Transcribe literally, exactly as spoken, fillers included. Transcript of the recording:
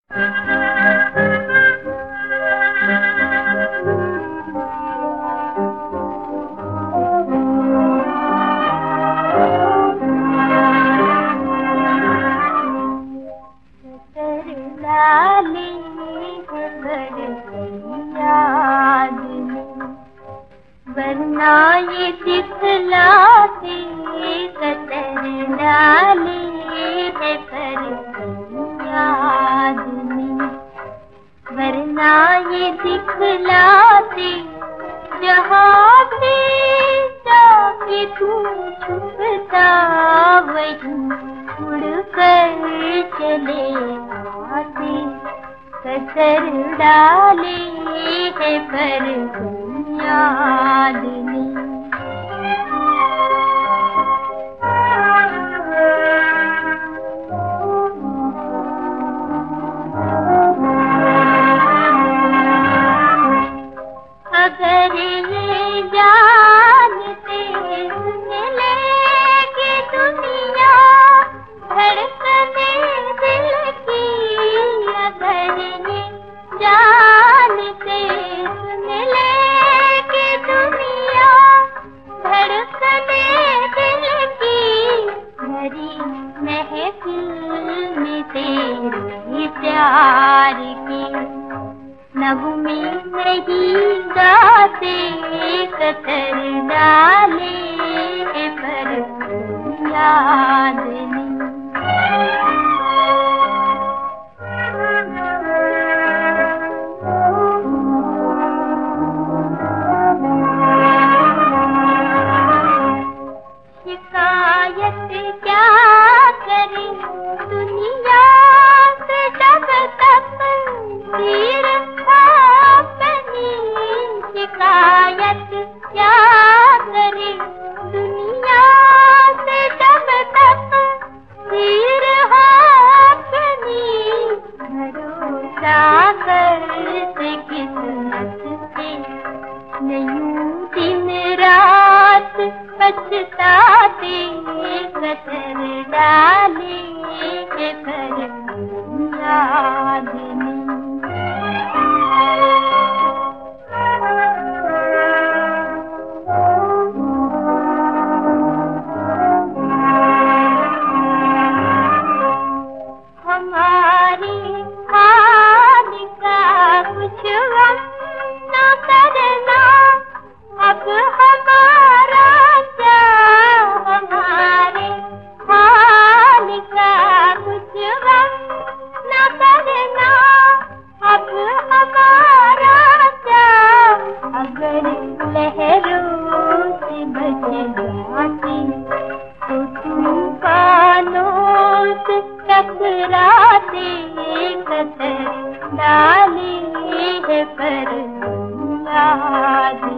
वरना ये दिखलाते कतर डाले है पर याद में, वरना ये दिखलाते जहाँ भी जाके तू छुपता वहीं उड़ कर चले आते, कतर डाले है पर याद नहीं। अगर ये जानते मिले कि दुनिया धड़कने दिल की, अगर ये जानते मिले कि दुनिया धड़कने दिल की, भरी महफिल में तेरे प्यार की नगमे नहीं गाते, कतर डाले पर याद नहीं। शिकायत क्या करे दुनिया से जब तक तीर अपनी, शिकायत क्या करे दुनिया से जब तक तीर अपनी, भरोसा करते किस्मत पे नहीं दिन रात पछताते, कतर डाले पर याद नहीं। हमारी हाल का कुछ गम न करना, अब हमारा क्या, हमारे हाल का कुछ गम न करना, अब हमारा क्या, अगर लहरों से बच जाती तो तूफानों से टकराते, कतर डाले है पर याद